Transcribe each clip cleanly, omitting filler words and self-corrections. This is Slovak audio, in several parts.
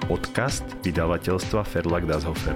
Podcast vydavateľstva Verlag Das Hofer.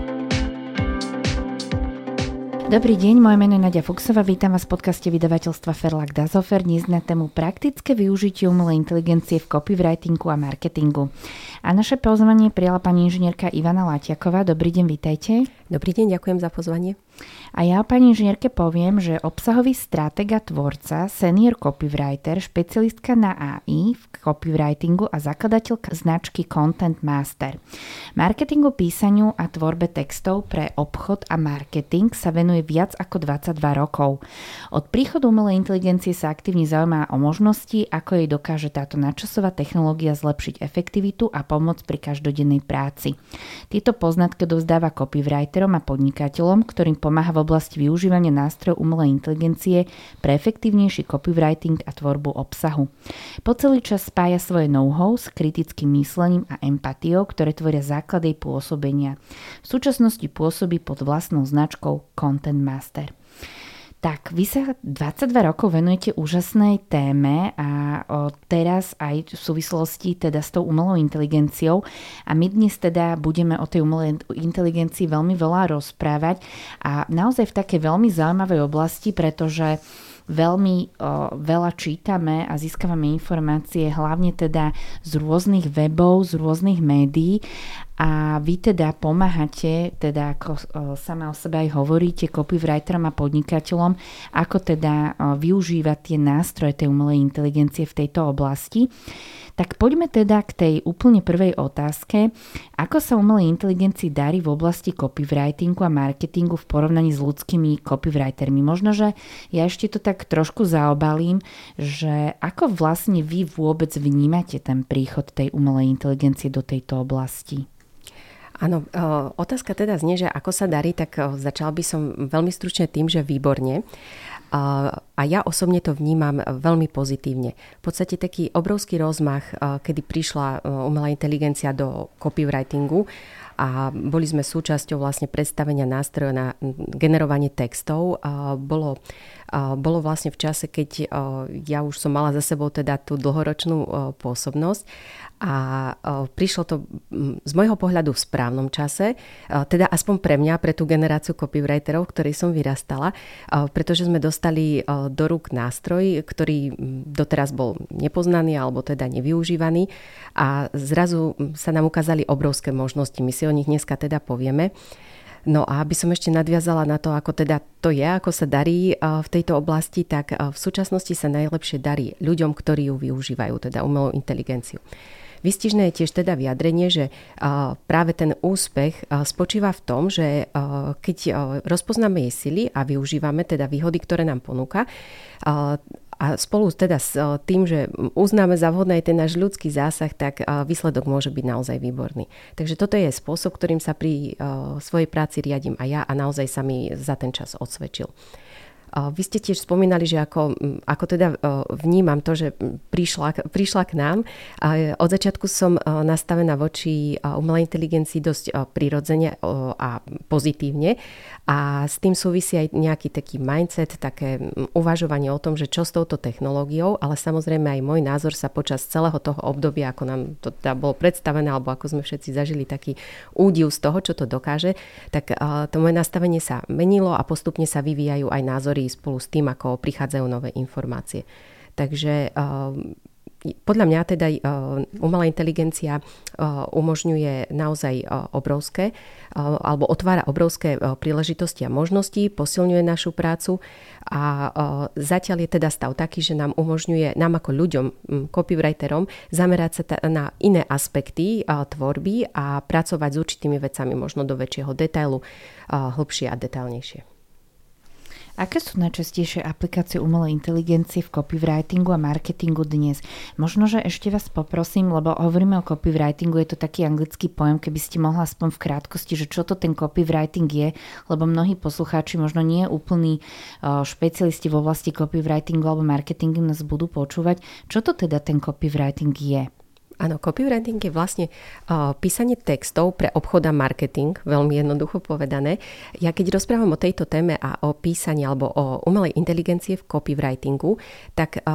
Dobrý deň, moje meno je Nadia Fuchsová, vítam vás v podcaste vydavateľstva Verlag Das Hofer, dnes na tému praktické využitie umelej inteligencie v copywritingu a marketingu. A naše pozvanie prijala pani inžinierka Ivana Latiaková. Dobrý deň, vítajte. Dobrý deň, ďakujem za pozvanie. A ja o pani inžinierke poviem, že obsahový stratég a tvorca, senior copywriter, špecialistka na AI v copywritingu a zakladateľka značky Content Master. Marketingu, písaniu a tvorbe textov pre obchod a marketing sa venuje viac ako 22 rokov. Od príchodu umelej inteligencie sa aktívne zaujíma o možnosti, ako jej dokáže táto nadčasová technológia zlepšiť efektivitu a pomoc pri každodennej práci. Tieto poznatky dozdáva copywriterom a podnikateľom, ktorým pomáha v oblasti využívania nástrojov umelej inteligencie pre efektívnejší copywriting a tvorbu obsahu. Po celý čas spája svoje know-how s kritickým myslením a empatiou, ktoré tvoria základ jej pôsobenia. V súčasnosti pôsobí pod vlastnou značkou Content Master. Tak, vy sa 22 rokov venujete úžasnej téme a teraz aj v súvislosti teda s tou umelou inteligenciou a my dnes teda budeme o tej umelej inteligencii veľmi veľa rozprávať a naozaj v takej veľmi zaujímavej oblasti, pretože veľmi veľa čítame a získavame informácie hlavne teda z rôznych webov, z rôznych médií a vy teda pomáhate, teda ako sama o sebe aj hovoríte, copywriterom a podnikateľom, ako teda využívať tie nástroje tej umelej inteligencie v tejto oblasti. Tak poďme teda k tej úplne prvej otázke. Ako sa umelej inteligencii darí v oblasti copywritingu a marketingu v porovnaní s ľudskými copywritermi? Možno, že ja ešte to tak trošku zaobalím, že ako vlastne vy vôbec vnímate ten príchod tej umelej inteligencie do tejto oblasti? Áno, otázka teda znie, že ako sa darí, tak začal by som veľmi stručne tým, že výborne. A ja osobne to vnímam veľmi pozitívne. V podstate taký obrovský rozmach, kedy prišla umelá inteligencia do copywritingu a boli sme súčasťou vlastne predstavenia nástrojov na generovanie textov. Bolo vlastne v čase, keď ja už som mala za sebou teda tú dlhoročnú pôsobnosť a prišlo to z môjho pohľadu v správnom čase, teda aspoň pre mňa, pre tú generáciu copywriterov, ktorej som vyrastala, pretože sme dostali do rúk nástroj, ktorý doteraz bol nepoznaný alebo teda nevyužívaný a zrazu sa nám ukázali obrovské možnosti. My si o nich dneska teda povieme. No a aby som ešte nadviazala na to, ako teda to je, ako sa darí v tejto oblasti, tak v súčasnosti sa najlepšie darí ľuďom, ktorí ju využívajú, teda umelú inteligenciu. Výstižné je tiež teda vyjadrenie, že práve ten úspech spočíva v tom, že keď rozpoznáme jej sily a využívame teda výhody, ktoré nám ponúka, a spolu teda s tým, že uznáme za vhodný ten náš ľudský zásah, tak výsledok môže byť naozaj výborný. Takže toto je spôsob, ktorým sa pri svojej práci riadím aj ja a naozaj sa mi za ten čas osvedčil. Vy ste tiež spomínali, že ako teda vnímam to, že prišla k nám. Od začiatku som nastavená voči umelej inteligencii dosť prirodzene a pozitívne a s tým súvisí aj nejaký taký mindset, také uvažovanie o tom, že čo s touto technológiou, ale samozrejme aj môj názor sa počas celého toho obdobia, ako nám to teda bolo predstavené, alebo ako sme všetci zažili taký údiv z toho, čo to dokáže, tak to moje nastavenie sa menilo a postupne sa vyvíjajú aj názory spolu s tým, ako prichádzajú nové informácie. Takže podľa mňa teda umelá inteligencia umožňuje naozaj obrovské, alebo otvára obrovské príležitosti a možnosti, posilňuje našu prácu a zatiaľ je teda stav taký, že nám umožňuje, nám ako ľuďom, copywriterom, zamerať sa na iné aspekty tvorby a pracovať s určitými vecami možno do väčšieho detailu, hlbšie a detailnejšie. Aké sú najčastejšie aplikácie umelej inteligencie v copywritingu a marketingu dnes? Možno, že ešte vás poprosím, lebo hovoríme o copywritingu, je to taký anglický pojem, keby ste mohla aspoň v krátkosti, že čo to ten copywriting je, lebo mnohí poslucháči možno nie úplní špecialisti v oblasti copywritingu alebo marketingu nás budú počúvať. Čo to teda ten copywriting je? Áno, copywriting je vlastne písanie textov pre obchod a marketing, veľmi jednoducho povedané. Ja keď rozprávam o tejto téme a o písaní alebo o umelej inteligencie v copywritingu, tak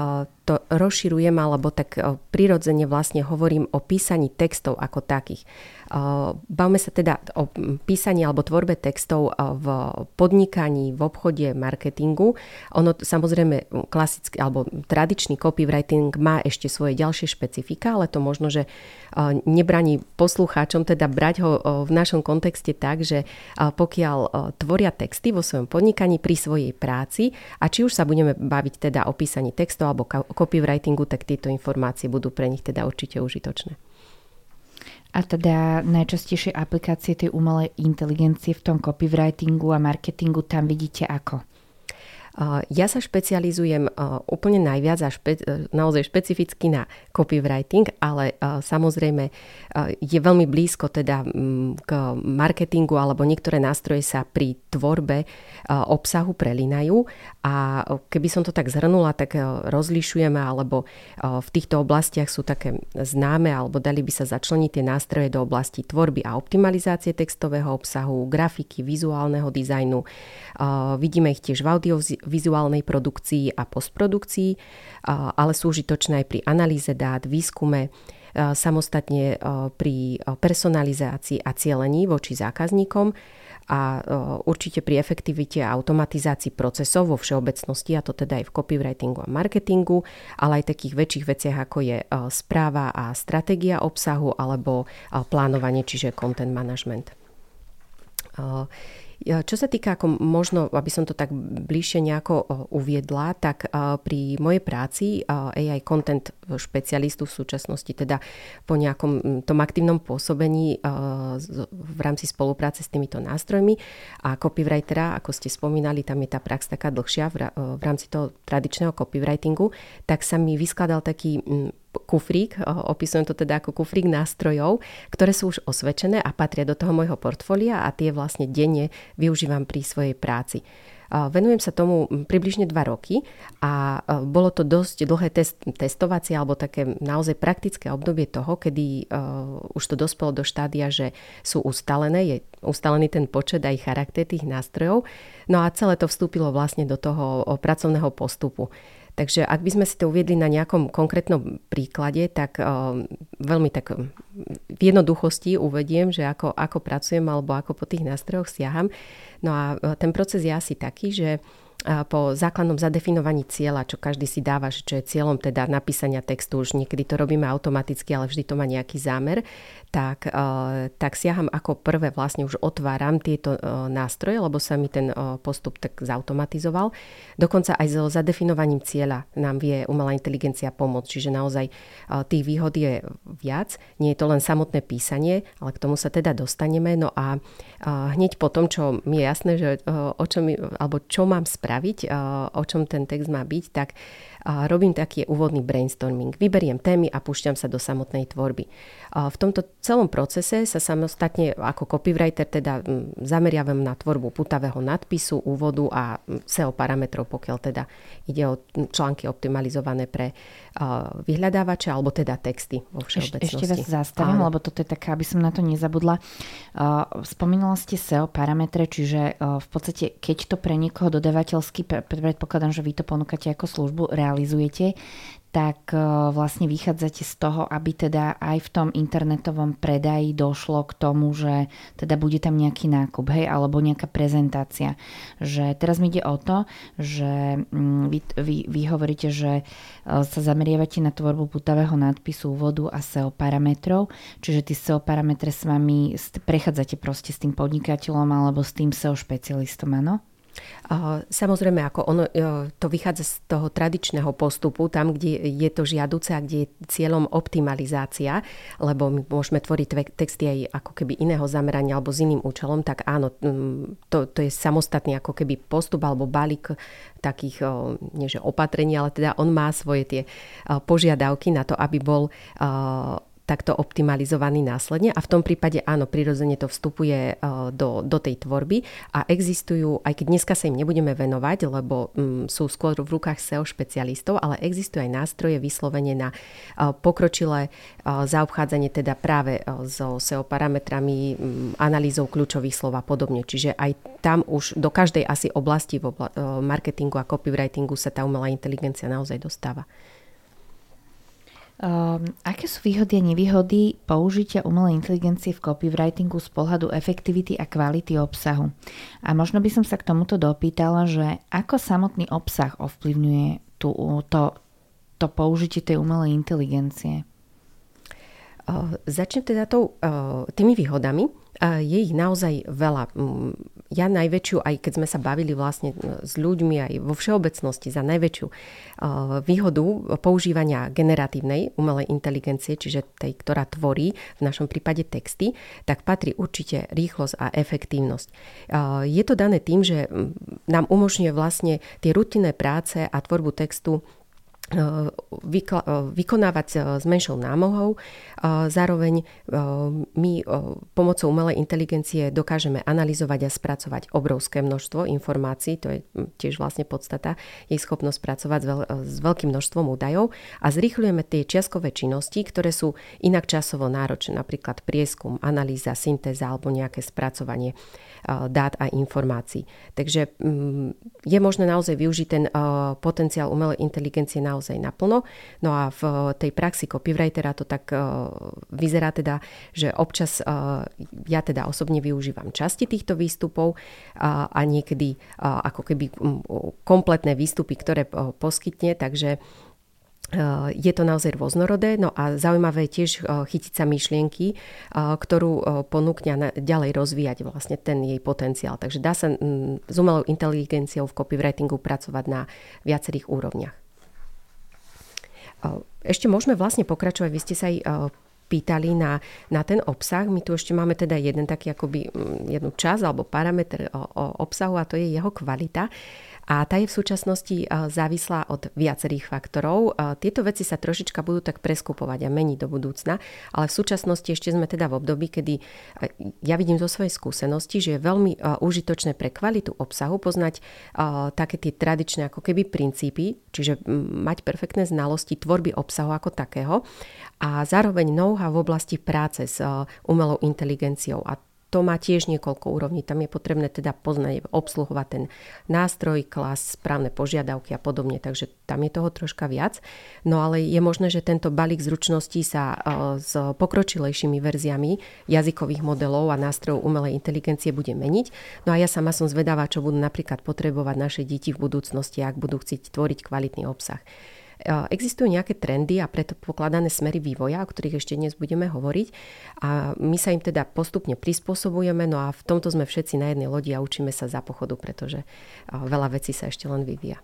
to rozširujem, alebo tak prirodzene vlastne hovorím o písaní textov ako takých. Bavme sa teda o písaní alebo tvorbe textov v podnikaní, v obchode, marketingu. Ono samozrejme klasický alebo tradičný copywriting má ešte svoje ďalšie špecifika, ale to možno, že nebraní poslucháčom teda brať ho v našom kontexte tak, že pokiaľ tvoria texty vo svojom podnikaní pri svojej práci a či už sa budeme baviť teda o písaní textov alebo copywritingu, tak tieto informácie budú pre nich teda určite užitočné. A teda najčastejšie aplikácie tej umelej inteligencie v tom copywritingu a marketingu tam vidíte ako? Ja sa špecializujem úplne najviac a naozaj špecificky na copywriting, ale samozrejme je veľmi blízko teda k marketingu alebo niektoré nástroje sa pri tvorbe obsahu prelínajú a keby som to tak zhrnula, tak rozlišujeme alebo v týchto oblastiach sú také známe alebo dali by sa začleniť tie nástroje do oblasti tvorby a optimalizácie textového obsahu, grafiky, vizuálneho dizajnu. Vidíme ich tiež v audiovizuálnej produkcii a postprodukcii, ale sú užitočné aj pri analýze dát, výskume, samostatne pri personalizácii a cielení voči zákazníkom a určite pri efektivite a automatizácii procesov vo všeobecnosti, a to teda aj v copywritingu a marketingu, ale aj takých väčších veciach, ako je správa a stratégia obsahu alebo plánovanie, čiže content management. Čo sa týka, ako možno, aby som to tak bližšie nejako uviedla, tak pri mojej práci AI content špecialistu v súčasnosti, teda po nejakom tom aktívnom pôsobení v rámci spolupráce s týmito nástrojmi a copywritera, ako ste spomínali, tam je tá prax taká dlhšia v rámci toho tradičného copywritingu, tak sa mi vyskladal taký kufrík, opisujem to teda ako kufrík nástrojov, ktoré sú už osvedčené a patria do toho môjho portfólia a tie vlastne denne využívam pri svojej práci. Venujem sa tomu približne 2 roky a bolo to dosť dlhé testovacie alebo také naozaj praktické obdobie toho, kedy už to dospelo do štádia, že sú ustalené, je ustalený ten počet aj charakter tých nástrojov. No a celé to vstúpilo vlastne do toho pracovného postupu. Takže ak by sme si to uviedli na nejakom konkrétnom príklade, tak veľmi tak v jednoduchosti uvediem, že ako pracujem alebo ako po tých nástrojoch siaham. No a ten proces je asi taký, že po základnom zadefinovaní cieľa, čo každý si dáva, že čo je cieľom teda napísania textu, už niekedy to robíme automaticky, ale vždy to má nejaký zámer, tak siaham ako prvé vlastne už otváram tieto nástroje, lebo sa mi ten postup tak zautomatizoval. Dokonca aj so zadefinovaním cieľa nám vie umelá inteligencia pomôcť, čiže naozaj tých výhod je viac. Nie je to len samotné písanie, ale k tomu sa teda dostaneme. No a hneď po tom, čo mi je jasné, že čo mám spraviť, o čom ten text má byť, tak robím taký úvodný brainstorming. Vyberiem témy a púšťam sa do samotnej tvorby. V tomto celom procese sa samostatne ako copywriter teda zameriavam na tvorbu putavého nadpisu, úvodu a SEO parametrov, pokiaľ teda ide o články optimalizované pre vyhľadávače alebo teda texty vo všeobecnosti. Ešte vás zastavím, lebo toto je taká, aby som na to nezabudla. Spomínala ste SEO parametre, čiže v podstate, keď to pre niekoho dodavateľsky, predpokladám, že vy to ponúkate ako službu, realizujete, tak vlastne vychádzate z toho, aby teda aj v tom internetovom predaji došlo k tomu, že teda bude tam nejaký nákup, hej, alebo nejaká prezentácia. Že teraz mi ide o to, že vy hovoríte, že sa zameriavate na tvorbu putavého nadpisu, úvodu a SEO parametrov, čiže tie SEO parametre s vami prechádzate proste s tým podnikateľom alebo s tým SEO špecialistom, áno? Samozrejme, ako ono to vychádza z toho tradičného postupu, tam, kde je to žiaduce a kde je cieľom optimalizácia, lebo my môžeme tvoriť texty aj ako keby iného zamerania alebo s iným účelom, tak áno, to je samostatný ako keby postup alebo balík takých, nie že opatrení, ale teda on má svoje tie požiadavky na to, aby bol takto optimalizovaný následne a v tom prípade áno, prirodzene to vstupuje do tej tvorby a existujú, aj keď dneska sa im nebudeme venovať, lebo sú skôr v rukách SEO špecialistov, ale existujú aj nástroje vyslovene na pokročilé zaobchádzanie teda práve so SEO parametrami, analýzou kľúčových slov a podobne. Čiže aj tam už do každej asi oblasti v marketingu a copywritingu sa tá umelá inteligencia naozaj dostáva. Aké sú výhody a nevýhody použitia umelej inteligencie v copywritingu z pohľadu efektivity a kvality obsahu? A možno by som sa k tomuto dopýtala, že ako samotný obsah ovplyvňuje to použitie tej umelej inteligencie? Začnem teda tými výhodami. Je ich naozaj veľa. Ja najväčšiu, aj keď sme sa bavili vlastne s ľuďmi aj vo všeobecnosti, za najväčšiu výhodu používania generatívnej umelej inteligencie, čiže tej, ktorá tvorí v našom prípade texty, tak patrí určite rýchlosť a efektívnosť. Je to dané tým, že nám umožňuje vlastne tie rutinné práce a tvorbu textu vykonávať s menšou námahou. Zároveň my pomocou umelej inteligencie dokážeme analyzovať a spracovať obrovské množstvo informácií, to je tiež vlastne podstata, jej schopnosť pracovať s veľkým množstvom údajov a zrýchľujeme tie čiastkové činnosti, ktoré sú inak časovo náročné, napríklad prieskum, analýza, syntéza alebo nejaké spracovanie dát a informácií. Takže je možné naozaj využiť ten potenciál umelej inteligencie naozaj naplno. No a v tej praxi copywritera to tak vyzerá teda, že občas ja teda osobne využívam časti týchto výstupov a niekedy ako keby kompletné výstupy, ktoré poskytne, takže je to naozaj rôznorodé, no a zaujímavé je tiež chytiť sa myšlienky, ktorú ponúkne a ďalej rozvíjať vlastne ten jej potenciál. Takže dá sa s umelou inteligenciou v copywritingu pracovať na viacerých úrovniach. Ešte môžeme vlastne pokračovať, vy ste sa aj pýtali na ten obsah. My tu ešte máme teda jednu časť alebo parameter obsahu a to je jeho kvalita. A tá je v súčasnosti závislá od viacerých faktorov. Tieto veci sa trošička budú tak preskupovať a meniť do budúcna, ale v súčasnosti ešte sme teda v období, kedy ja vidím zo svojej skúsenosti, že je veľmi užitočné pre kvalitu obsahu poznať také tie tradičné ako keby princípy, čiže mať perfektné znalosti tvorby obsahu ako takého a zároveň know-how v oblasti práce s umelou inteligenciou. A to má tiež niekoľko úrovní. Tam je potrebné teda poznať, obsluhovať ten nástroj, klas, správne požiadavky a podobne. Takže tam je toho troška viac. No ale je možné, že tento balík zručností sa s pokročilejšími verziami jazykových modelov a nástrojov umelej inteligencie bude meniť. No a ja sama som zvedavá, čo budú napríklad potrebovať naše deti v budúcnosti, ak budú chcieť tvoriť kvalitný obsah. Existujú nejaké trendy a preto pokladané smery vývoja, o ktorých ešte dnes budeme hovoriť a my sa im teda postupne prispôsobujeme, no a v tomto sme všetci na jednej lodi a učíme sa za pochodu, pretože veľa vecí sa ešte len vyvíja.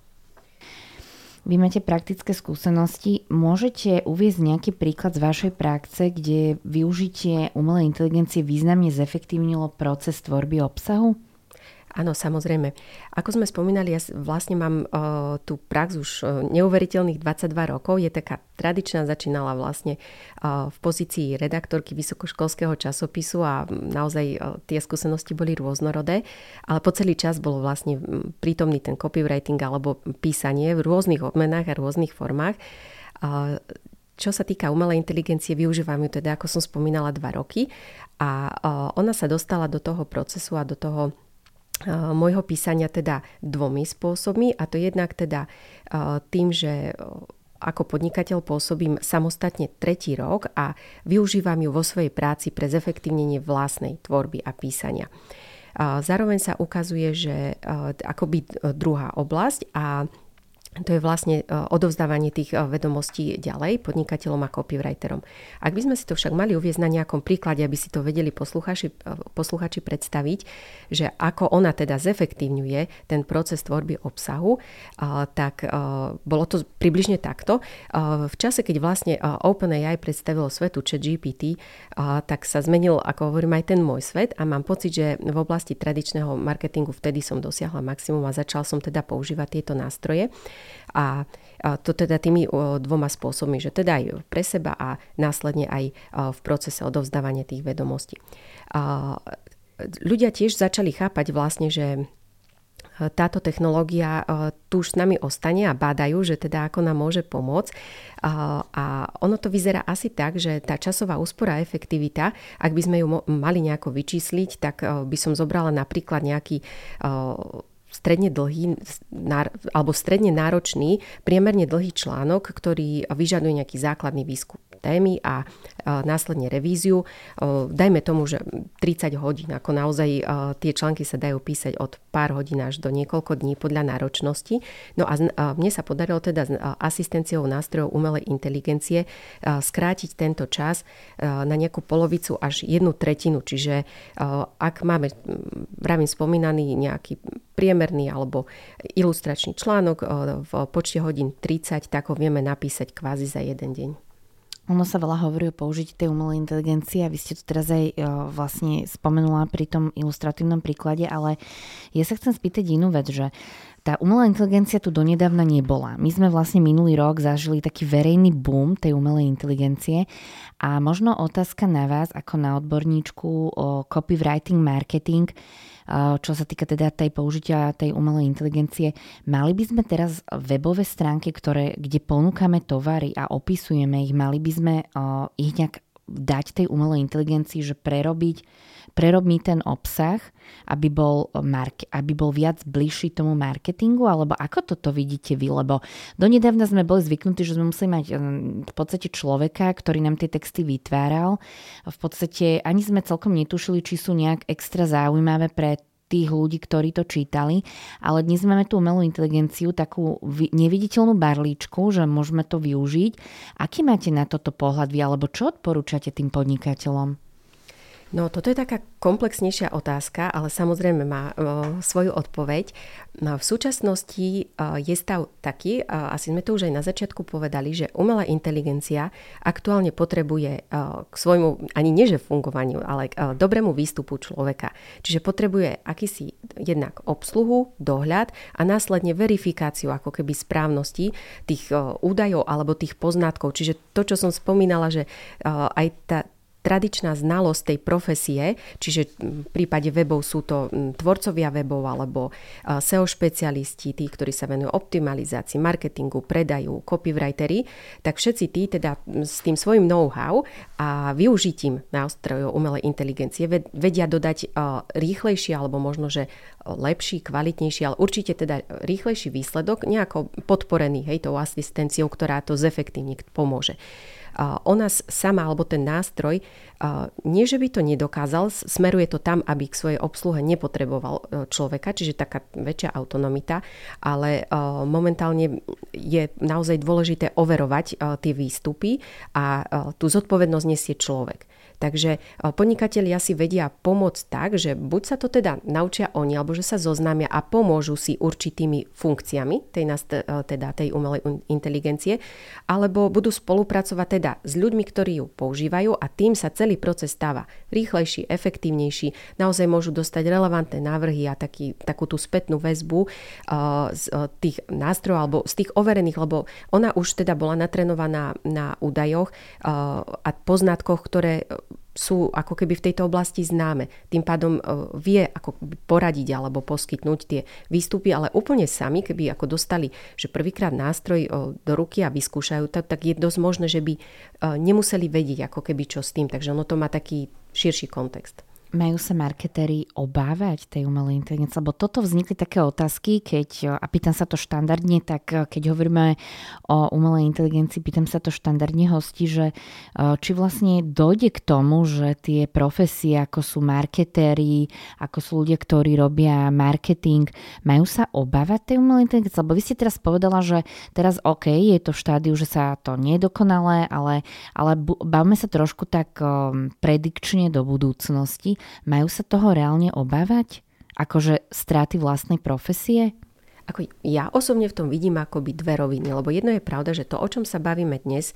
Vy máte praktické skúsenosti. Môžete uviesť nejaký príklad z vašej praxe, kde využitie umelej inteligencie významne zefektívnilo proces tvorby obsahu? Áno, samozrejme. Ako sme spomínali, ja vlastne mám tú prax už neuveriteľných 22 rokov. Je taká tradičná, začínala vlastne v pozícii redaktorky vysokoškolského časopisu a naozaj tie skúsenosti boli rôznorodé, ale po celý čas bolo vlastne prítomný ten copywriting alebo písanie v rôznych odmenách a rôznych formách. Čo sa týka umelej inteligencie, využívam ju teda, ako som spomínala, 2 roky a ona sa dostala do toho procesu a do toho môjho písania teda 2 spôsobmi a to jednak teda tým, že ako podnikateľ pôsobím samostatne 3. rok a využívam ju vo svojej práci pre zefektívnenie vlastnej tvorby a písania. Zároveň sa ukazuje, že akoby druhá oblasť a to je vlastne odovzdávanie tých vedomostí ďalej podnikateľom a copywriterom. Ak by sme si to však mali uviesť na nejakom príklade, aby si to vedeli posluchači predstaviť, že ako ona teda zefektívňuje ten proces tvorby obsahu, tak bolo to približne takto. V čase, keď vlastne OpenAI predstavilo svetu ChatGPT, tak sa zmenil, ako hovorím, aj ten môj svet a mám pocit, že v oblasti tradičného marketingu vtedy som dosiahla maximum a začal som teda používať tieto nástroje. A to teda tými 2 spôsobmi, že teda aj pre seba a následne aj v procese odovzdávania tých vedomostí. Ľudia tiež začali chápať vlastne, že táto technológia tu už s nami ostane a bádajú, že teda ako nám môže pomôcť. A ono to vyzerá asi tak, že tá časová úspora a efektivita, ak by sme ju mali nejako vyčísliť, tak by som zobrala napríklad nejaký stredne dlhý alebo stredne náročný, priemerne dlhý článok, ktorý vyžaduje nejaký základný výskum témy a následne revíziu. Dajme tomu, že 30 hodín, ako naozaj tie články sa dajú písať od pár hodín až do niekoľko dní podľa náročnosti. No a mne sa podarilo teda s asistenciou nástrojov umelej inteligencie skrátiť tento čas na nejakú polovicu až 1/3. Čiže ak máme, vravím, spomínaný nejaký priemerný alebo ilustračný článok v počte hodín 30, tak ho vieme napísať kvázi za jeden deň. Ono sa veľa hovorí o použití tej umelej inteligencie a vy ste to teraz aj vlastne spomenula pri tom ilustratívnom príklade, ale ja sa chcem spýtať inú vec, že tá umelá inteligencia tu donedávna nebola. My sme vlastne minulý rok zažili taký verejný boom tej umelej inteligencie a možno otázka na vás ako na odborníčku o copywriting, marketing, čo sa týka teda tej použitia tej umelej inteligencie. Mali by sme teraz webové stránky, kde ponúkame tovary a opisujeme ich, mali by sme ich nejak dať tej umelej inteligencii, že prerob mi ten obsah, aby bol viac bližší tomu marketingu, alebo ako toto vidíte vy? Lebo donedávna sme boli zvyknutí, že sme museli mať v podstate človeka, ktorý nám tie texty vytváral. V podstate ani sme celkom netušili, či sú nejak extra zaujímavé pre tých ľudí, ktorí to čítali, ale dnes máme tú umelú inteligenciu, takú neviditeľnú barličku, že môžeme to využiť. Aký máte na toto pohľad vy, alebo čo odporúčate tým podnikateľom? No, toto je taká komplexnejšia otázka, ale samozrejme má svoju odpoveď. No, v súčasnosti je stav taký, asi sme to už aj na začiatku povedali, že umelá inteligencia aktuálne potrebuje k svojmu, ani nie že fungovaniu, ale k dobrému výstupu človeka. Čiže potrebuje akýsi jednak obsluhu, dohľad a následne verifikáciu ako keby správnosti tých údajov alebo tých poznatkov. Čiže to, čo som spomínala, že aj tá tradičná znalosť tej profesie, čiže v prípade webov sú to tvorcovia webov alebo SEO špecialisti, tí, ktorí sa venujú optimalizácii, marketingu, predaju, copywriteri, tak všetci tí teda s tým svojím know-how a využitím nástrojov umelej inteligencie vedia dodať rýchlejší alebo možno, že lepší, kvalitnejší, ale určite teda rýchlejší výsledok, nejako podporený tou asistenciou, ktorá to zefektívne pomôže. Ona sama, alebo ten nástroj, nie že by to nedokázal, smeruje to tam, aby k svojej obsluhe nepotreboval človeka, čiže taká väčšia autonomita, ale momentálne je naozaj dôležité overovať tie výstupy a tú zodpovednosť nesie človek. Takže podnikatelia si vedia pomôcť tak, že buď sa to teda naučia oni, alebo že sa zoznámia a pomôžu si určitými funkciami tej umelej inteligencie, alebo budú spolupracovať teda s ľuďmi, ktorí ju používajú a tým sa celý proces stáva rýchlejší, efektívnejší. Naozaj môžu dostať relevantné návrhy a takú tú spätnú väzbu z tých nástrojov alebo z tých overených, lebo ona už teda bola natrenovaná na údajoch a poznatkoch, ktoré sú ako keby v tejto oblasti známe. Tým pádom vie ako poradiť alebo poskytnúť tie výstupy, ale úplne sami, keby ako dostali, že prvýkrát nástroj do ruky a vyskúšajú, tak je dosť možné, že by nemuseli vedieť ako keby čo s tým. Takže ono to má taký širší kontext. Majú sa marketéri obávať tej umelej inteligencie? Lebo toto vznikli také otázky, a pýtam sa to štandardne, tak keď hovoríme o umelej inteligencii, pýtam sa to štandardne hostí, že či vlastne dojde k tomu, že tie profesie, ako sú marketéri, ako sú ľudia, ktorí robia marketing, majú sa obávať tej umelej inteligencie? Lebo vy ste teraz povedala, že teraz je to v štádiu, že sa to nie je dokonalé, ale bavme sa trošku tak predikčne do budúcnosti. Majú sa toho reálne obávať? Akože straty vlastnej profesie? Ja osobne v tom vidím akoby dve roviny, lebo jedno je pravda, že to, o čom sa bavíme dnes,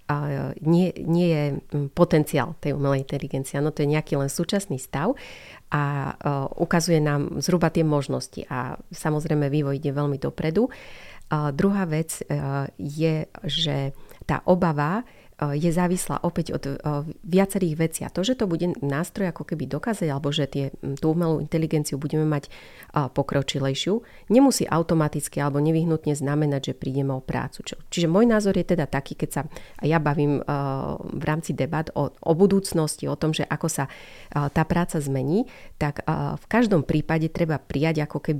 nie je potenciál tej umelej inteligencie. No to je nejaký len súčasný stav a ukazuje nám zhruba tie možnosti a samozrejme vývoj ide veľmi dopredu. Druhá vec je, že tá obava je závislá opäť od viacerých vecí. A to, že to bude nástroj ako keby dokázať, alebo že tú umelú inteligenciu budeme mať pokročilejšiu, nemusí automaticky alebo nevyhnutne znamenať, že prídeme o prácu. Čiže môj názor je teda taký, keď sa ja bavím v rámci debat o budúcnosti, o tom, že ako sa tá práca zmení, tak v každom prípade treba prijať ako keby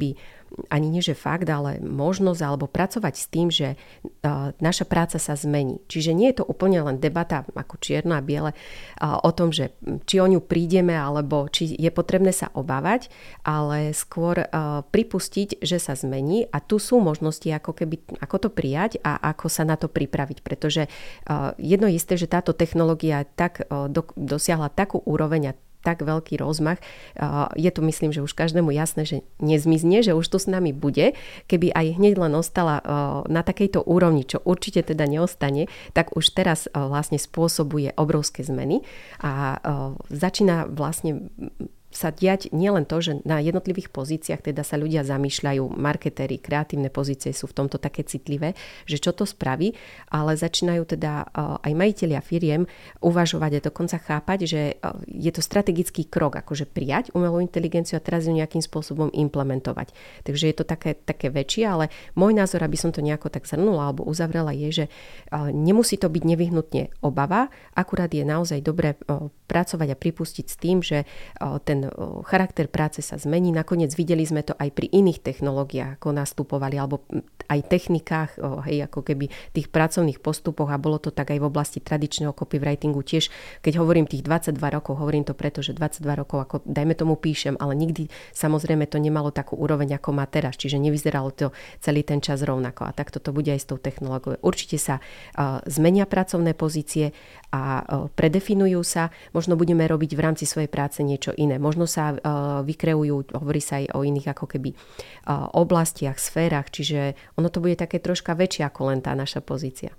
ani nie že fakt, ale možnosť alebo pracovať s tým, že naša práca sa zmení. Čiže nie je to úplne len debata ako čierno a biele o tom, že či o ňu prídeme alebo či je potrebné sa obávať, ale skôr pripustiť, že sa zmení a tu sú možnosti ako to prijať a ako sa na to pripraviť, pretože jedno je isté, že táto technológia tak dosiahla takú úroveň a tak veľký rozmach. Je to, myslím, že už každému jasné, že nezmizne, že už tu s nami bude. Keby aj hneď len ostala na takejto úrovni, čo určite teda neostane, tak už teraz vlastne spôsobuje obrovské zmeny a začína vlastne sa diať nielen to, že na jednotlivých pozíciách teda sa ľudia zamýšľajú, marketéri, kreatívne pozície sú v tomto také citlivé, že čo to spraví, ale začínajú teda aj majitelia firiem uvažovať a dokonca chápať, že je to strategický krok, akože prijať umelú inteligenciu a teraz ju nejakým spôsobom implementovať. Takže je to také väčšie, ale môj názor, aby som to nejako tak zhrnula alebo uzavrela, je, že nemusí to byť nevyhnutne obava, akurát je naozaj dobré pracovať a pripustiť s tým, že ten charakter práce sa zmení. Nakoniec videli sme to aj pri iných technológiách, ako nastupovali, alebo aj technikách, ako keby tých pracovných postupoch a bolo to tak aj v oblasti tradičného copywritingu tiež. Keď hovorím tých 22 rokov, hovorím to preto, že 22 rokov, ako dajme tomu píšem, ale nikdy samozrejme to nemalo takú úroveň, ako má teraz, čiže nevyzeralo to celý ten čas rovnako a takto to bude aj s tou technológiou. Určite sa zmenia pracovné pozície a predefinujú sa, možno budeme robiť v rámci svojej práce niečo iné. Možno sa vykreujú, hovorí sa aj o iných ako keby oblastiach, sférach, čiže ono to bude také troška väčšie ako len tá naša pozícia.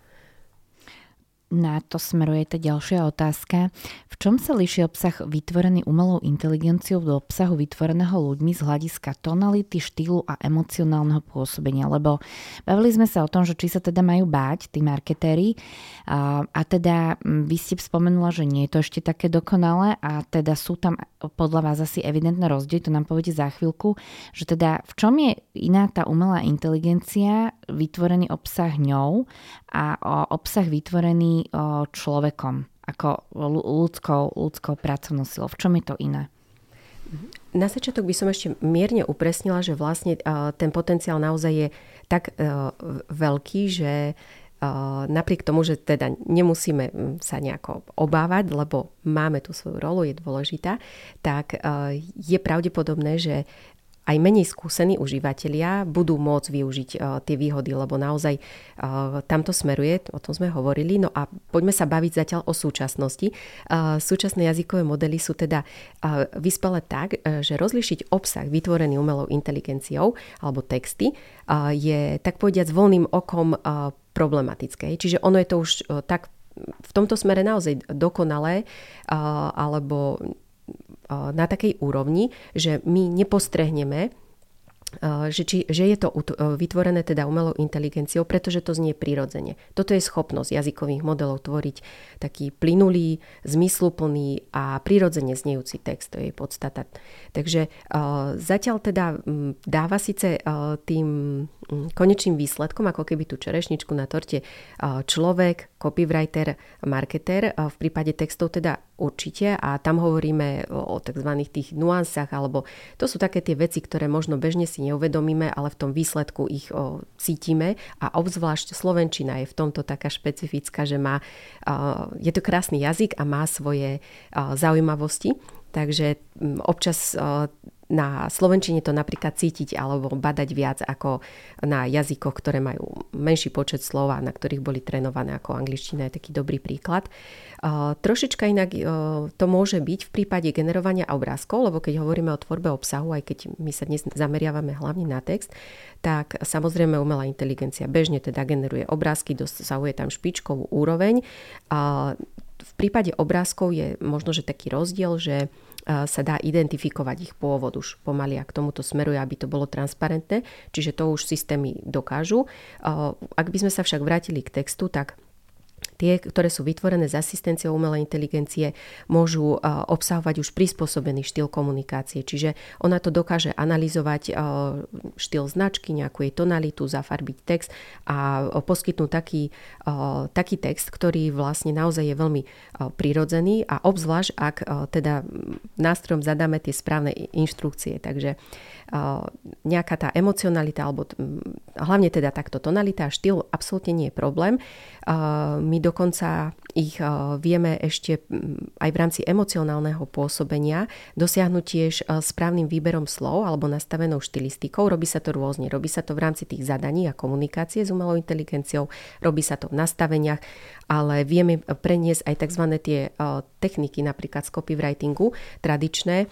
Na to smeruje tá ďalšia otázka. V čom sa líši obsah vytvorený umelou inteligenciou do obsahu vytvoreného ľuďmi z hľadiska tonality, štýlu a emocionálneho pôsobenia? Lebo bavili sme sa o tom, že či sa teda majú báť tí marketéri a teda vy ste spomenula, že nie je to ešte také dokonalé a teda sú tam podľa vás asi evidentné rozdiely, to nám poviete za chvíľku, že teda v čom je iná tá umelá inteligencia, vytvorený obsah ňou a obsah vytvorený človekom, ako ľudskou pracovnou silou. V čom je to iné? Na začiatok by som ešte mierne upresnila, že vlastne ten potenciál naozaj je tak veľký, že napriek tomu, že teda nemusíme sa nejako obávať, lebo máme tú svoju rolu, je dôležitá, tak je pravdepodobné, že aj menej skúsení užívateľia budú môcť využiť tie výhody, lebo naozaj tamto smeruje, o tom sme hovorili. No a poďme sa baviť zatiaľ o súčasnosti. Súčasné jazykové modely sú teda vyspelé tak, že rozlíšiť obsah vytvorený umelou inteligenciou alebo texty je tak povediac voľným okom problematické. Čiže ono je to už tak v tomto smere naozaj dokonalé alebo na takej úrovni, že my nepostrehneme, že je to vytvorené teda umelou inteligenciou, pretože to znie prirodzene. Toto je schopnosť jazykových modelov tvoriť taký plynulý, zmysluplný a prirodzene znejúci text. To je podstata. Takže zatiaľ teda dáva síce tým konečným výsledkom, ako keby tú čerešničku na torte, človek, copywriter, marketer, v prípade textov teda určite a tam hovoríme o tzv. Tých nuansách, alebo to sú také tie veci, ktoré možno bežne si neuvedomíme, ale v tom výsledku ich cítime a obzvlášť slovenčina je v tomto taká špecifická, že je to krásny jazyk a má svoje zaujímavosti, takže občas na slovenčine to napríklad cítiť alebo badať viac ako na jazykoch, ktoré majú menší počet slov a na ktorých boli trénované, ako angličtina je taký dobrý príklad. Trošička inak to môže byť v prípade generovania obrázkov, lebo keď hovoríme o tvorbe obsahu, aj keď my sa dnes zameriavame hlavne na text, tak samozrejme umelá inteligencia bežne teda generuje obrázky, dosahuje tam špičkovú úroveň. V prípade obrázkov je možno, že taký rozdiel, že sa dá identifikovať ich pôvod už pomaly a k tomuto smeruje, aby to bolo transparentné, čiže to už systémy dokážu. Ak by sme sa však vrátili k textu, tak tie, ktoré sú vytvorené s asistenciou umelej inteligencie, môžu obsahovať už prispôsobený štýl komunikácie. Čiže ona to dokáže analyzovať štýl značky, nejakú jej tonalitu, zafarbiť text a poskytnúť taký text, ktorý vlastne naozaj je veľmi prirodzený a obzvlášť, ak teda nástrojom zadáme tie správne inštrukcie. Takže nejaká tá emocionalita, alebo hlavne teda takto tonalita a štýl absolútne nie je problém. My dokonca ich vieme ešte aj v rámci emocionálneho pôsobenia dosiahnuť tiež správnym výberom slov alebo nastavenou štilistikou. Robí sa to rôzne. Robí sa to v rámci tých zadaní a komunikácie s umelou inteligenciou. Robí sa to v nastaveniach, ale vieme preniesť aj tzv. Tie techniky napríklad z copywritingu tradičné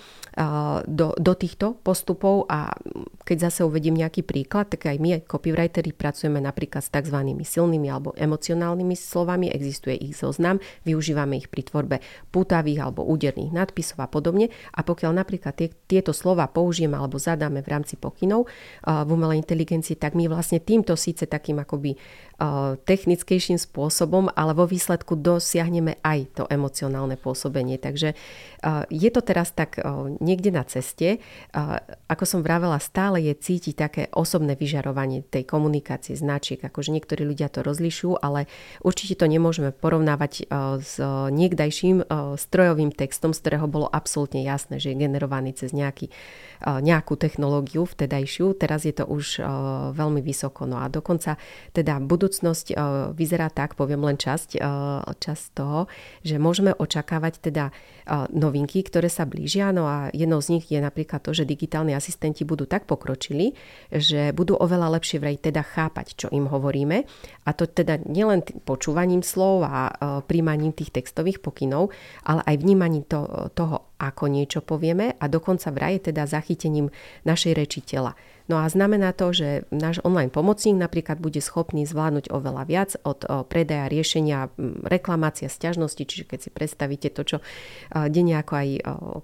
do týchto postupov a keď zase uvedím nejaký príklad, tak aj my copywriteri pracujeme napríklad s tzv. Silnými alebo emocionálnymi slovami, existuje ich zoznam, využívame ich pri tvorbe pútavých alebo úderných nadpisov a podobne a pokiaľ napríklad tieto slova použijeme alebo zadáme v rámci pokynov v umelej inteligencii, tak my vlastne týmto síce takým akoby technickejším spôsobom, ale vo výsledku dosiahneme aj to emocionálne pôsobenie. Takže je to teraz tak niekde na ceste. Ako som vravela, stále je cítiť také osobné vyžarovanie tej komunikácie značiek. Akože niektorí ľudia to rozlišujú, ale určite to nemôžeme porovnávať s niekdajším strojovým textom, z ktorého bolo absolútne jasné, že je generovaný cez nejakú technológiu vtedajšiu. Teraz je to už veľmi vysoko. No a dokonca teda budúcnosť vyzerá tak, poviem len časť toho, že môžeme očakávať teda novinky, ktoré sa blížia. No a jednou z nich je napríklad to, že digitálni asistenti budú tak pokročili, že budú oveľa lepšie vraj teda chápať, čo im hovoríme. A to teda nielen počúvaním slov a príjmaním tých textových pokynov, ale aj vnímaním toho, ako niečo povieme a dokonca vraj teda zachytením našej reči tela. No a znamená to, že náš online pomocník napríklad bude schopný zvládnuť oveľa viac od predaja, riešenia, reklamácia, sťažnosti, čiže keď si predstavíte to, čo denne ako aj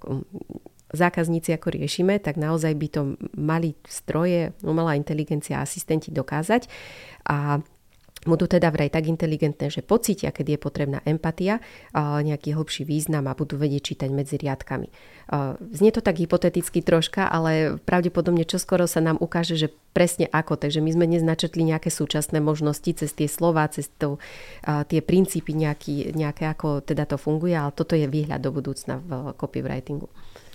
zákazníci ako riešime, tak naozaj by to mali stroje, umelá inteligencia a asistenti dokázať a budú teda vraj tak inteligentné, že pocítia, keď je potrebná empatia, nejaký hlbší význam a budú vedieť čítať medzi riadkami. Znie to tak hypoteticky troška, ale pravdepodobne čoskoro sa nám ukáže, že presne ako. Takže my sme dnes načrtli nejaké súčasné možnosti cez tie slová, cez tie princípy nejaké, ako teda to funguje, ale toto je výhľad do budúcna v copywritingu.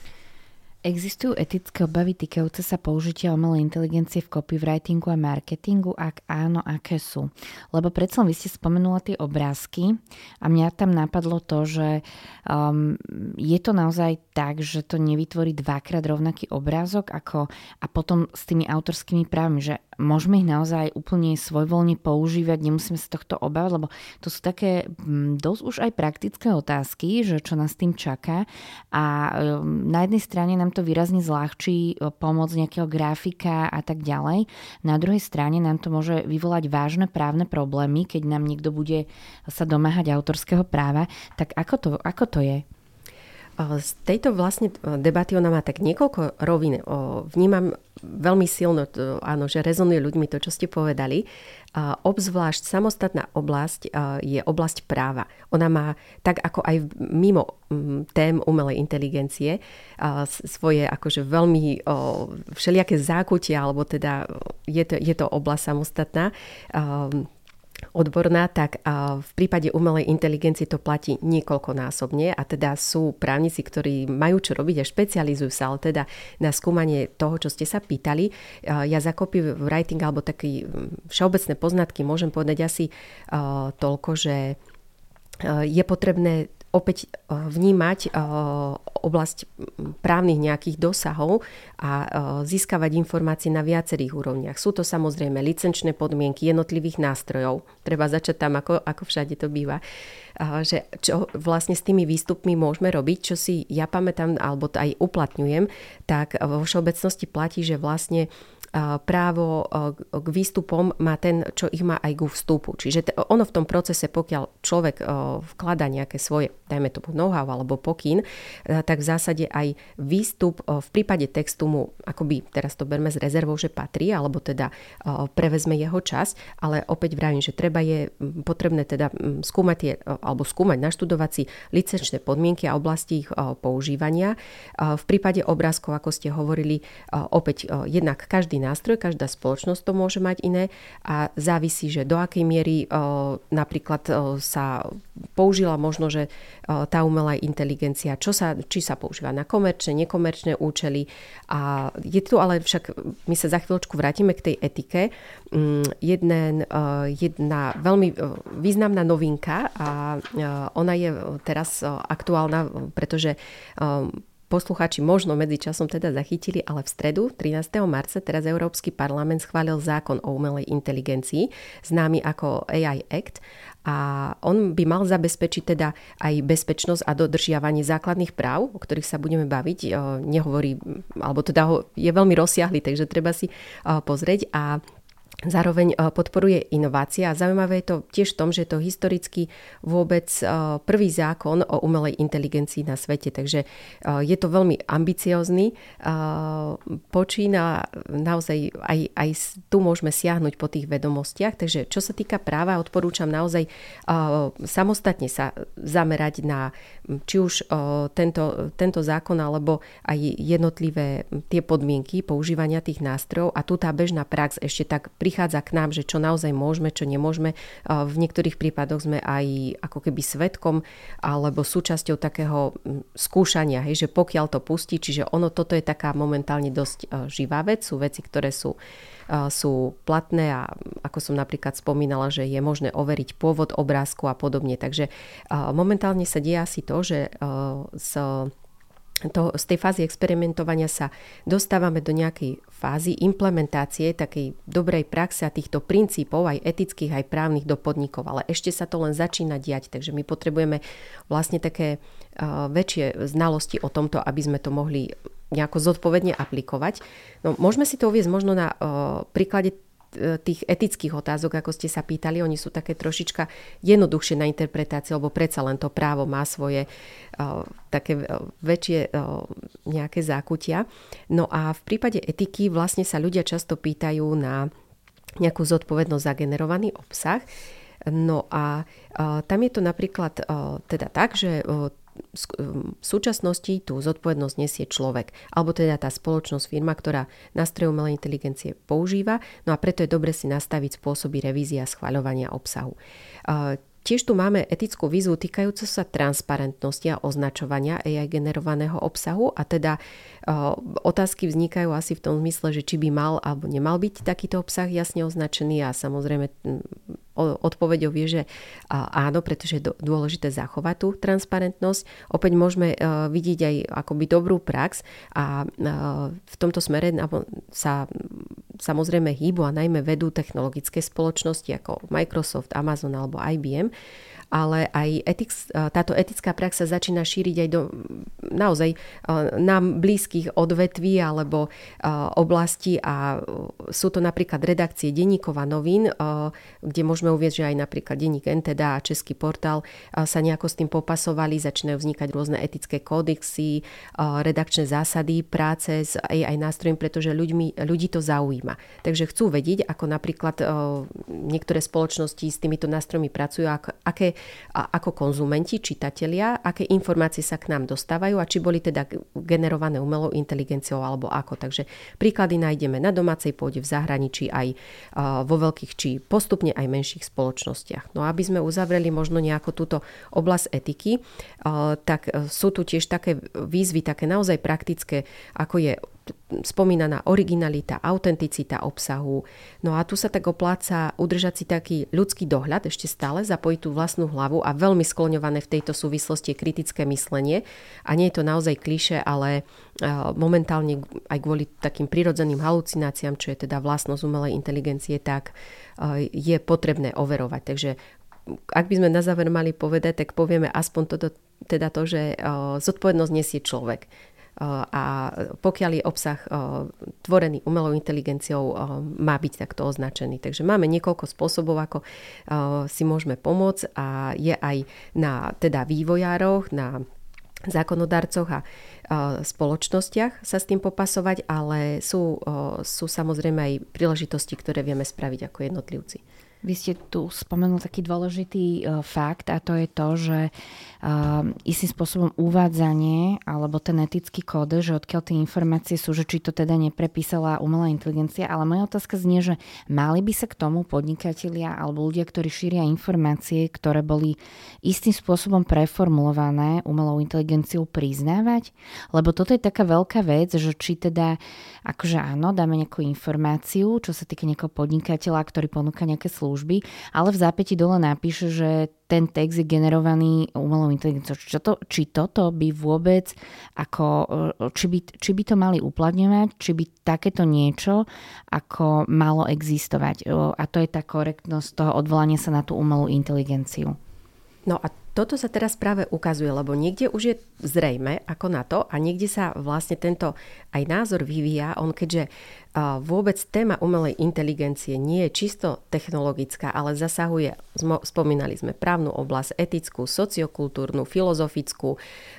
Existujú etické obavy týkajúce sa použitia umelej inteligencie v copywritingu a marketingu? Ak áno, aké sú? Lebo predsa vy ste spomenula tie obrázky a mňa tam napadlo to, že je to naozaj tak, že to nevytvorí dvakrát rovnaký obrázok a potom s tými autorskými právami, že môžeme ich naozaj úplne svojvoľne používať, nemusíme sa tohto obávať, lebo to sú také dosť už aj praktické otázky, že čo nás tým čaká a na jednej strane nám to výrazne zľahčí pomoc nejakého grafika a tak ďalej. Na druhej strane nám to môže vyvolať vážne právne problémy, keď nám niekto bude sa domáhať autorského práva. Tak ako to je? Z tejto vlastne debaty ona má tak niekoľko rovín. Vnímam veľmi silno, áno, že rezonuje ľuďmi to, čo ste povedali. Obzvlášť samostatná oblasť je oblasť práva. Ona má, tak ako aj mimo tém umelej inteligencie, svoje akože veľmi všelijaké zákutia, alebo teda je to oblasť samostatná, odborná, tak v prípade umelej inteligencie to platí niekoľkonásobne a teda sú právnici, ktorí majú čo robiť a špecializujú sa, ale teda na skúmanie toho, čo ste sa pýtali. Ja za copywriting alebo také všeobecné poznatky môžem povedať asi toľko, že je potrebné opäť vnímať oblasť právnych nejakých dosahov a získavať informácie na viacerých úrovniach. Sú to samozrejme licenčné podmienky jednotlivých nástrojov. Treba začať tam, ako všade to býva. Že čo vlastne s tými výstupmi môžeme robiť, čo si ja pamätám, alebo aj uplatňujem, tak vo všeobecnosti platí, že vlastne právo k výstupom má ten, čo ich má aj ku vstupu. Čiže ono v tom procese, pokiaľ človek vkladá nejaké svoje, dajme tomu know-how alebo pokyn, tak v zásade aj výstup v prípade textu mu, akoby teraz to berme s rezervou, že patrí, alebo teda prevezme jeho čas, ale opäť vravím, že je potrebné teda skúmať naštudovať si licenčné podmienky a oblasti ich používania. V prípade obrázkov, ako ste hovorili, opäť jednak každý nástroj, každá spoločnosť to môže mať iné a závisí, že do akej miery napríklad sa použila možno, že tá umelá inteligencia, či sa používa na komerčné, nekomerčné účely. A je tu ale však, my sa za chvíľočku vrátime k tej etike. Jedna veľmi významná novinka a ona je teraz aktuálna, pretože poslucháči možno medzičasom teda zachytili, ale v stredu 13. marca teraz Európsky parlament schválil zákon o umelej inteligencii, známy ako AI Act, a on by mal zabezpečiť teda aj bezpečnosť a dodržiavanie základných práv, o ktorých sa budeme baviť. Nehovorí, alebo teda je veľmi rozsiahly, takže treba si pozrieť a zároveň podporuje inovácie a zaujímavé je to tiež v tom, že je to historicky vôbec prvý zákon o umelej inteligencii na svete, takže je to veľmi ambiciózny počín a naozaj aj tu môžeme siahnuť po tých vedomostiach, takže čo sa týka práva, odporúčam naozaj samostatne sa zamerať na či už tento zákon alebo aj jednotlivé tie podmienky používania tých nástrojov a tu tá bežná prax ešte tak prichádza k nám, že čo naozaj môžeme, čo nemôžeme. V niektorých prípadoch sme aj ako keby svedkom alebo súčasťou takého skúšania, že pokiaľ to pustí, čiže toto je taká momentálne dosť živá vec, sú veci, ktoré sú platné a ako som napríklad spomínala, že je možné overiť pôvod obrázku a podobne. Takže momentálne sa deje asi to, že z tej fázy experimentovania sa dostávame do nejakej fázy implementácie takej dobrej praxe a týchto princípov, aj etických, aj právnych do podnikov. Ale ešte sa to len začína diať, takže my potrebujeme vlastne také väčšie znalosti o tomto, aby sme to mohli nejako zodpovedne aplikovať. No, môžeme si to uviesť možno na príklade tých etických otázok, ako ste sa pýtali, oni sú také trošička jednoduchšie na interpretáciu, lebo predsa len to právo má svoje také väčšie nejaké zákutia. No a v prípade etiky vlastne sa ľudia často pýtajú na nejakú zodpovednosť za generovaný obsah. No a tam je to napríklad teda tak, že v súčasnosti tú zodpovednosť nesie človek, alebo teda tá spoločnosť, firma, ktorá nástroje umelej inteligencie používa, no a preto je dobre si nastaviť spôsoby revízie a schvaľovania obsahu. Tiež tu máme etickú výzvu týkajúcu sa transparentnosti a označovania AI generovaného obsahu a teda otázky vznikajú asi v tom zmysle, že či by mal alebo nemal byť takýto obsah jasne označený a samozrejme odpoveďou je, že áno, pretože je dôležité zachovať tú transparentnosť. Opäť môžeme vidieť aj akoby dobrú prax a v tomto smere sa samozrejme hýbu a najmä vedú technologické spoločnosti ako Microsoft, Amazon alebo IBM, ale aj táto etická prax sa začína šíriť aj do naozaj nám blízkych odvetví alebo oblastí a sú to napríklad redakcie denníkov a novín, kde môžeme uvieť, že aj napríklad denník NTD a Český portál sa nejako s tým popasovali, začínajú vznikať rôzne etické kódexy, redakčné zásady práce s AI nástrojom, pretože ľudí to zaujíma. Takže chcú vedieť, ako napríklad niektoré spoločnosti s týmito nástrojmi pracujú, ako konzumenti, čitatelia, aké informácie sa k nám dostávajú a či boli teda generované umelou inteligenciou alebo ako. Takže príklady nájdeme na domácej pôde, v zahraničí, aj vo veľkých či postupne aj menších spoločnostiach. No aby sme uzavreli možno nejako túto oblasť etiky, tak sú tu tiež také výzvy, také naozaj praktické, ako je spomínaná originalita, autenticita obsahu. No a tu sa tak opláca udržať si taký ľudský dohľad, ešte stále zapojiť tú vlastnú hlavu a veľmi skloňované v tejto súvislosti je kritické myslenie. A nie je to naozaj klišé, ale momentálne aj kvôli takým prirodzeným halucináciám, čo je teda vlastnosť umelej inteligencie, tak je potrebné overovať. Takže ak by sme na záver mali povedať, tak povieme aspoň to, že zodpovednosť nesie človek. A pokiaľ je obsah tvorený umelou inteligenciou, má byť takto označený. Takže máme niekoľko spôsobov, ako si môžeme pomôcť a je aj na teda vývojároch, na zákonodarcoch a spoločnostiach sa s tým popasovať, ale sú samozrejme aj príležitosti, ktoré vieme spraviť ako jednotlivci. Vy ste tu spomenul taký dôležitý fakt a to je to, že istým spôsobom uvádzanie alebo ten etický kód, že odkiaľ tie informácie sú, že či to teda neprepísala umelá inteligencia, ale moja otázka znie, že mali by sa k tomu podnikatelia alebo ľudia, ktorí šíria informácie, ktoré boli istým spôsobom preformulované umelou inteligenciou, priznávať? Lebo toto je taká veľká vec, že či teda akože áno, dáme nejakú informáciu, čo sa týka nejakého podnikateľa, ktorý ponúka nejaké služby, ale v zápäti dole napíše, že ten text je generovaný umelou inteligenciou. Či toto by vôbec či by to mali uplatňovať, či by takéto niečo ako malo existovať. A to je tá korektnosť toho odvolania sa na tú umelú inteligenciu. No a toto sa teraz práve ukazuje, lebo niekde už je zrejme ako na to a niekde sa vlastne tento aj názor vyvíja. On keďže vôbec téma umelej inteligencie nie je čisto technologická, ale zasahuje, spomínali sme právnu oblasť, etickú, sociokultúrnu, filozofickú,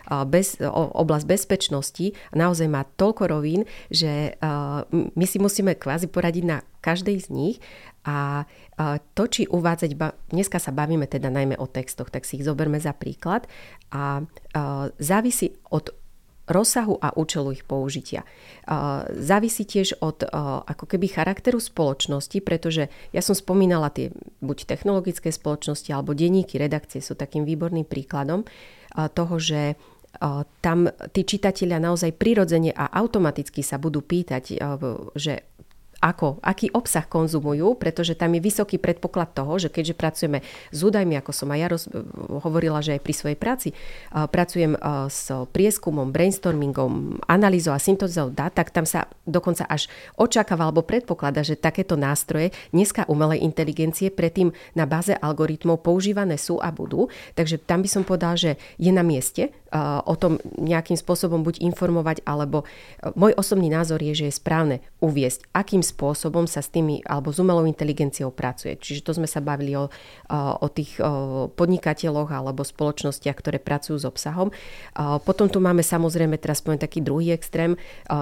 oblasť bezpečnosti, naozaj má toľko rovín, že my si musíme kvázi poradiť na každej z nich a to, či uvádzať, dneska sa bavíme teda najmä o textoch, tak si ich zoberme za príklad a závisí od rozsahu a účelu ich použitia. Závisí tiež od ako keby charakteru spoločnosti, pretože ja som spomínala tie buď technologické spoločnosti alebo denníky, redakcie sú takým výborným príkladom toho, že tam tí čitatelia naozaj prirodzene a automaticky sa budú pýtať, že aký obsah konzumujú, pretože tam je vysoký predpoklad toho, že keďže pracujeme s údajmi, ako som aj ja hovorila, že aj pri svojej práci pracujem s prieskumom, brainstormingom, analýzou a syntézou dát, tak tam sa dokonca až očakáva alebo predpokladá, že takéto nástroje dneska umelej inteligencie predtým na báze algoritmov používané sú a budú. Takže tam by som povedala, že je na mieste o tom nejakým spôsobom buď informovať, alebo môj osobný názor je, že je správne uviesť, akým spôsobom sa s tými alebo s umelou inteligenciou pracuje. Čiže to sme sa bavili o tých podnikateľoch alebo spoločnostiach, ktoré pracujú s obsahom. Potom tu máme samozrejme, teraz poviem taký druhý extrém,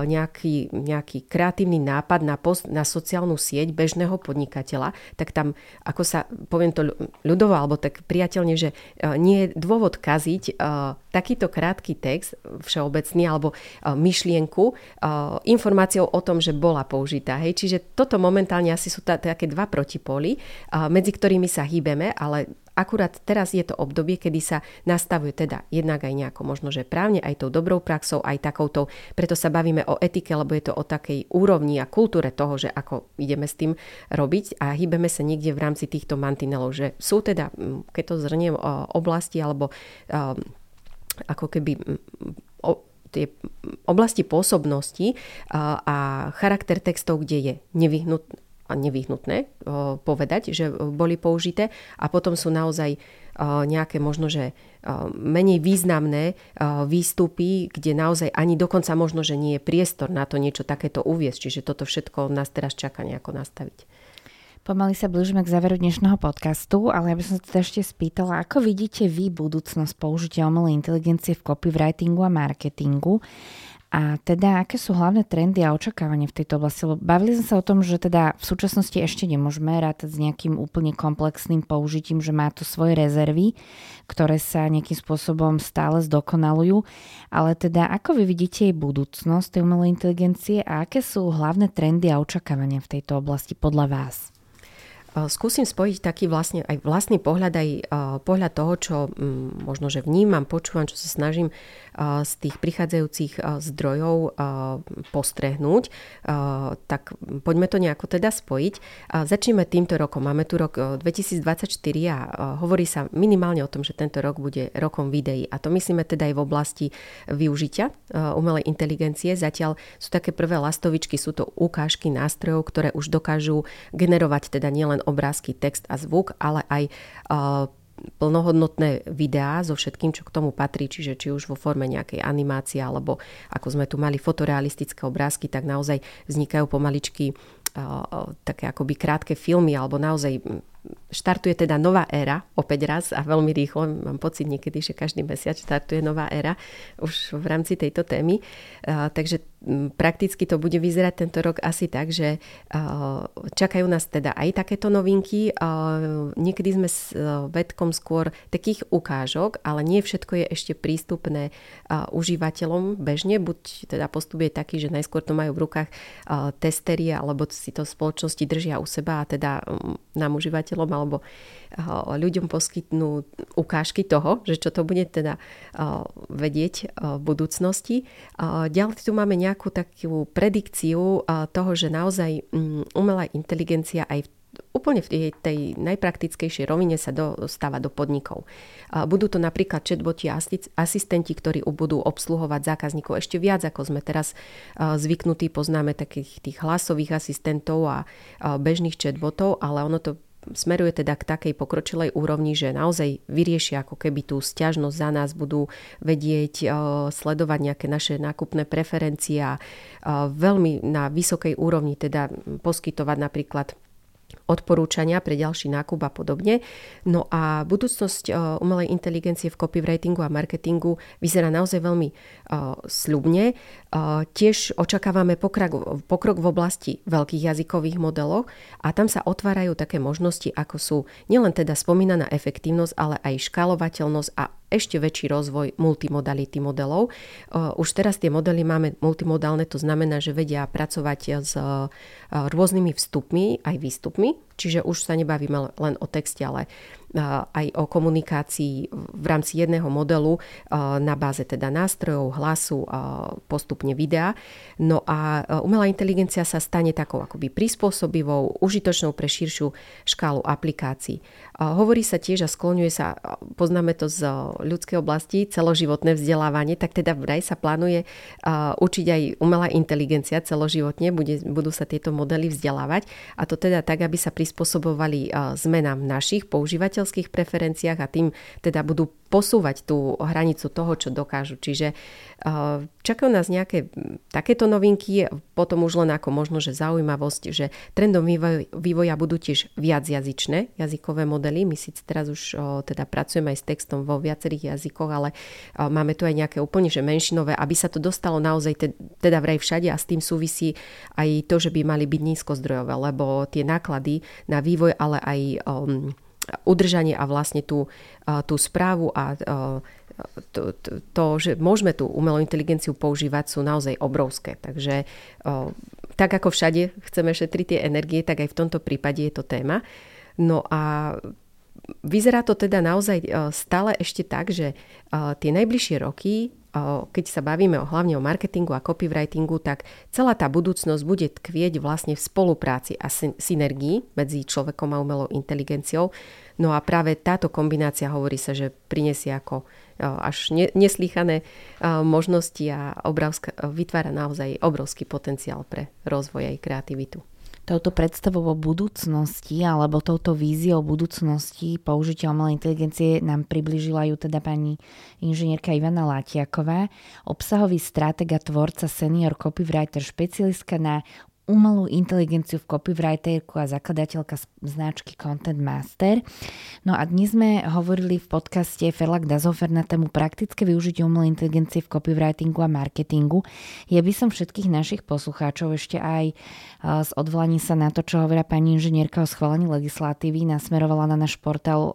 nejaký kreatívny nápad na sociálnu sieť bežného podnikateľa, tak tam, ako sa poviem to ľudovo alebo tak priateľne, že nie je dôvod kaziť takýto krátky text všeobecný alebo myšlienku informáciou o tom, že bola použitá. Hej. Čiže toto momentálne asi sú také dva protipóly, medzi ktorými sa hýbeme, ale akurát teraz je to obdobie, kedy sa nastavuje teda jednak aj nejako možno, že právne, aj tou dobrou praxou, aj takouto, preto sa bavíme o etike, lebo je to o takej úrovni a kultúre toho, že ako ideme s tým robiť a hýbeme sa niekde v rámci týchto mantinelov, že sú teda, keď to zhrniem, oblasti alebo ako keby tie oblasti pôsobnosti a charakter textov, kde je nevyhnutné povedať, že boli použité a potom sú naozaj nejaké možno, že menej významné výstupy, kde naozaj ani dokonca možno, že nie je priestor na to niečo takéto uviesť. Čiže toto všetko nás teraz čaká nejako nastaviť. Pomaly sa blížime k záveru dnešného podcastu, ale ja by som sa teda ešte spýtala, ako vidíte vy budúcnosť použitia umelej inteligencie v copywritingu a marketingu a teda aké sú hlavné trendy a očakávania v tejto oblasti? Bavili sme sa o tom, že teda v súčasnosti ešte nemôžeme rátať s nejakým úplne komplexným použitím, že má to svoje rezervy, ktoré sa nejakým spôsobom stále zdokonalujú, ale teda ako vy vidíte jej budúcnosť tej umelej inteligencie a aké sú hlavné trendy a očakávania v tejto oblasti podľa vás? Skúsim spojiť taký vlastne aj vlastný pohľad, aj pohľad toho, čo možno, že vnímam, počúvam, čo sa snažím z tých prichádzajúcich zdrojov postrehnúť. Tak poďme to nejako teda spojiť. Začneme týmto rokom. Máme tu rok 2024 a hovorí sa minimálne o tom, že tento rok bude rokom videí. A to myslíme teda aj v oblasti využitia umelej inteligencie. Zatiaľ sú také prvé lastovičky, sú to ukážky nástrojov, ktoré už dokážu generovať teda nielen obrázky, text a zvuk, ale aj plnohodnotné videá so všetkým, čo k tomu patrí, čiže či už vo forme nejakej animácie, alebo ako sme tu mali fotorealistické obrázky, tak naozaj vznikajú pomaličky také akoby krátke filmy, alebo naozaj štartuje teda nová éra opäť raz a veľmi rýchlo. Mám pocit niekedy, že každý mesiac štartuje nová éra už v rámci tejto témy. Takže prakticky to bude vyzerať tento rok asi tak, že čakajú nás teda aj takéto novinky. Niekedy sme s vedkom skôr takých ukážok, ale nie všetko je ešte prístupné užívateľom bežne. Buď teda postup je taký, že najskôr to majú v rukách testery alebo si to spoločnosti držia u seba a teda nám užívateľom alebo ľuďom poskytnú ukážky toho, že čo to bude teda vedieť v budúcnosti. Ďalej tu máme nejakú takú predikciu toho, že naozaj umelá inteligencia aj úplne v tej najpraktickejšej rovine sa dostáva do podnikov. Budú to napríklad chatboti a asistenti, ktorí budú obsluhovať zákazníkov ešte viac, ako sme teraz zvyknutí. Poznáme takých tých hlasových asistentov a bežných chatbotov, ale ono to smeruje teda k takej pokročilej úrovni, že naozaj vyriešia ako keby tú sťažnosť za nás, budú vedieť sledovať nejaké naše nákupné preferencie a veľmi na vysokej úrovni teda poskytovať napríklad odporúčania pre ďalší nákup a podobne. No a budúcnosť umelej inteligencie v copywritingu a marketingu vyzerá naozaj veľmi sľubne. Tiež očakávame pokrok v oblasti veľkých jazykových modelov a tam sa otvárajú také možnosti, ako sú nielen teda spomínaná efektívnosť, ale aj škálovateľnosť a ešte väčší rozvoj multimodality modelov. Už teraz tie modely máme multimodálne, to znamená, že vedia pracovať s rôznymi vstupmi aj výstupmi, čiže už sa nebavíme len o texte, ale aj o komunikácii v rámci jedného modelu na báze teda nástrojov, hlasu, postupne videa. No a umelá inteligencia sa stane takou akoby prispôsobivou, užitočnou pre širšiu škálu aplikácií. Hovorí sa tiež a skloňuje sa, poznáme to z ľudskej oblasti, celoživotné vzdelávanie, tak teda vraj sa plánuje učiť aj umelá inteligencia celoživotne, budú sa tieto modely vzdelávať a to teda tak, aby sa prispôsobovali zmenám našich používateľských preferenciách a tým teda budú posúvať tú hranicu toho, čo dokážu. Čiže čakajú nás nejaké takéto novinky, potom už len ako možno, že zaujímavosť, že trendom vývoja budú tiež viacjazyčné jazykové modely. My síce teraz už teda pracujeme aj s textom vo viacerých jazykoch, ale máme tu aj nejaké úplne že menšinové, aby sa to dostalo naozaj teda vraj všade a s tým súvisí aj to, že by mali byť nízkozdrojové, lebo tie náklady na vývoj, ale aj udržanie a vlastne tú správu a to, že môžeme tú umelú inteligenciu používať, sú naozaj obrovské. Takže tak ako všade chceme šetriť tie energie, tak aj v tomto prípade je to téma. No a vyzerá to teda naozaj stále ešte tak, že tie najbližšie roky, keď sa bavíme hlavne o marketingu a copywritingu, tak celá tá budúcnosť bude tkvieť vlastne v spolupráci a synergii medzi človekom a umelou inteligenciou. No a práve táto kombinácia hovorí sa, že prinesie ako až neslýchané možnosti a vytvára naozaj obrovský potenciál pre rozvoj aj kreativitu. Touto predstavou o budúcnosti alebo touto víziou budúcnosti použitia umelej inteligencie nám priblížila ju teda pani inžinierka Ivana Látiaková, obsahový stratég a tvorca senior copywriter, špecialistka na umelú inteligenciu v copywriterku a zakladateľka značky Content Master. No a dnes sme hovorili v podcaste Verlag Dazofer na tému praktické využitie umelej inteligencie v copywritingu a marketingu. Ja by som všetkých našich poslucháčov ešte aj s odvolaním sa na to, čo hovorí pani inžinierka o schválení legislatívy, nasmerovala na náš portál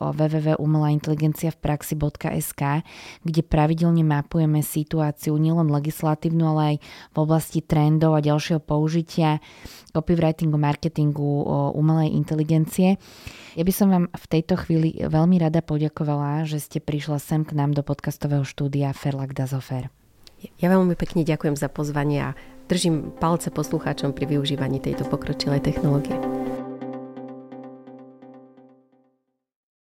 www.umelainteligenciavpraxi.sk, kde pravidelne mapujeme situáciu nielen legislatívnu, ale aj v oblasti trendov a ďalšieho použitia copywritingu, marketingu, umelej inteligencie. Ja by som vám v tejto chvíli veľmi rada poďakovala, že ste prišla sem k nám do podcastového štúdia Verlag Dazofer. Ja veľmi pekne ďakujem za pozvanie a držím palce poslucháčom pri využívaní tejto pokročilej technológie.